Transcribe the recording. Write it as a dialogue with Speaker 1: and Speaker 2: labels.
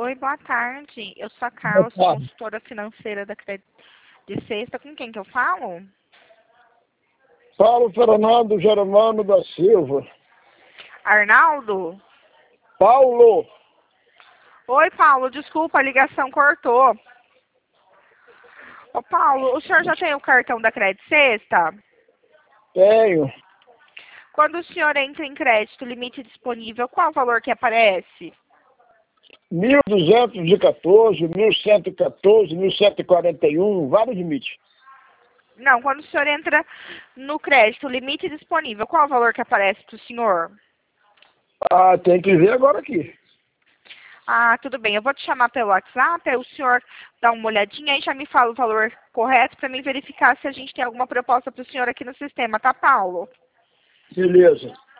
Speaker 1: Oi, boa tarde. Eu sou a Carla, sou consultora financeira da Crédito de Sexta. Com quem que eu falo?
Speaker 2: Paulo Fernando Germano da Silva.
Speaker 1: Arnaldo?
Speaker 2: Paulo,
Speaker 1: Oi, Paulo, desculpa, a ligação cortou. Ô, Paulo, o senhor já tem o cartão da Crédito Sexta?
Speaker 2: tenho.
Speaker 1: Quando o senhor entra em crédito, limite disponível, qual o valor que aparece?
Speaker 2: 1.214, 1.114, 1.141, vários limites.
Speaker 1: Não, quando o senhor entra no crédito, limite disponível, qual o valor que aparece para o senhor?
Speaker 2: Ah, tem que ver agora aqui.
Speaker 1: Ah, tudo bem. Eu vou te chamar pelo WhatsApp, aí o senhor dá uma olhadinha e já me fala o valor correto para mim verificar se a gente tem alguma proposta para o senhor aqui no sistema, tá, Paulo?
Speaker 2: Beleza.